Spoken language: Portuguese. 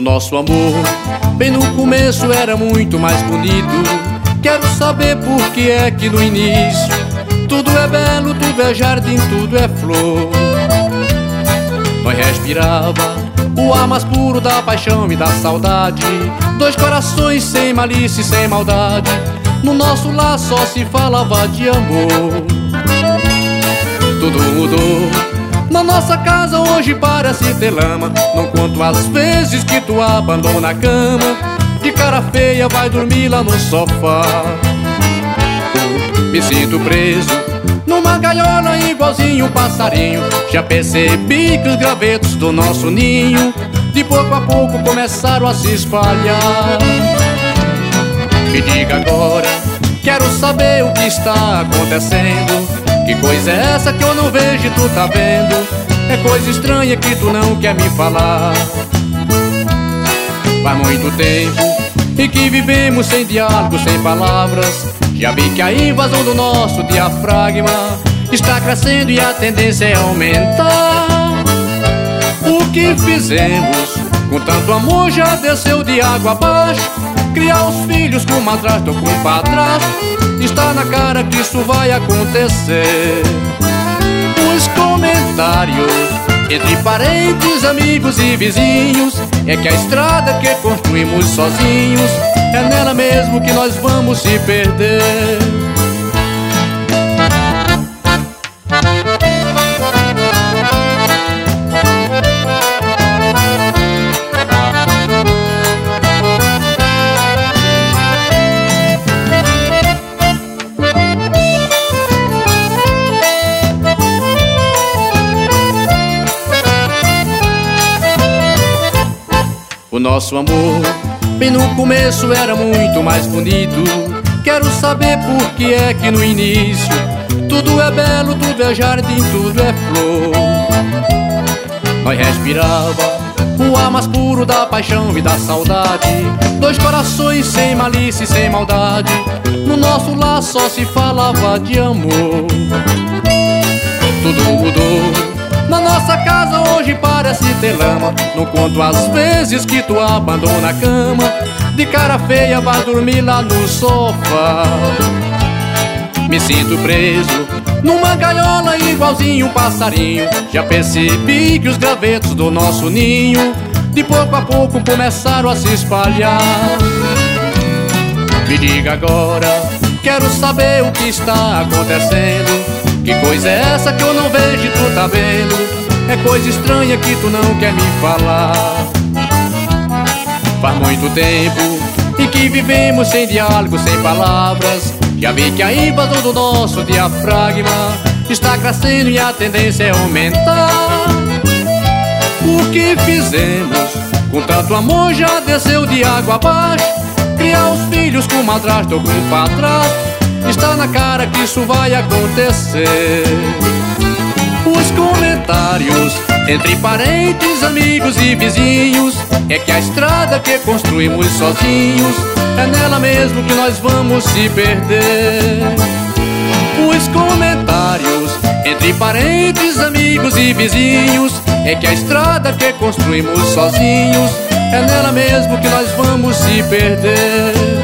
nosso amor, bem no começo era muito mais bonito. Quero saber por que é que no início tudo é belo, tudo é jardim, tudo é flor. Nós respirava o ar mais puro da paixão e da saudade, dois corações sem malícia e sem maldade. No nosso lar só se falava de amor. Tudo mudou na nossa casa, hoje parece ter lama. Não conto as vezes que tu abandona a cama, de cara feia vai dormir lá no sofá. Me sinto preso numa gaiola igualzinho um passarinho. Já percebi que os gravetos do nosso ninho de pouco a pouco começaram a se espalhar. Me diga agora, quero saber o que está acontecendo. Que coisa é essa que eu não vejo e tu tá vendo? É coisa estranha que tu não quer me falar. Faz muito tempo em que vivemos sem diálogo, sem palavras. Já vi que a invasão do nosso diafragma está crescendo e a tendência é aumentar. O que fizemos com tanto amor já desceu de água abaixo. Criar os filhos com madrasto ou com padrasto, está na cara que isso vai acontecer. Os comentários entre parentes, amigos e vizinhos é que a estrada que construímos sozinhos é nela mesmo que nós vamos se perder. O nosso amor, bem no começo era muito mais bonito. Quero saber por que é que no início tudo é belo, tudo é jardim, tudo é flor. Nós respirava o ar mais puro da paixão e da saudade, dois corações sem malícia e sem maldade. No nosso lar só se falava de amor. Tudo mudou na nossa casa, hoje parece ter lama. Não conto as vezes que tu abandona a cama, de cara feia vai dormir lá no sofá. Me sinto preso numa gaiola igualzinho um passarinho. Já percebi que os gravetos do nosso ninho de pouco a pouco começaram a se espalhar. Me diga agora, quero saber o que está acontecendo. Que coisa é essa que eu não vejo e tu tá vendo? É coisa estranha que tu não quer me falar. Faz muito tempo em que vivemos sem diálogo, sem palavras. Já vi que a invasão do nosso diafragma está crescendo e a tendência é aumentar. O que fizemos com tanto amor já desceu de água abaixo. Criar os filhos com madrasto ou com padrasto, está na cara que isso vai acontecer. Os comentários entre parentes, amigos e vizinhos é que a estrada que construímos sozinhos é nela mesmo que nós vamos se perder. Os comentários entre parentes, amigos e vizinhos é que a estrada que construímos sozinhos é nela mesmo que nós vamos se perder.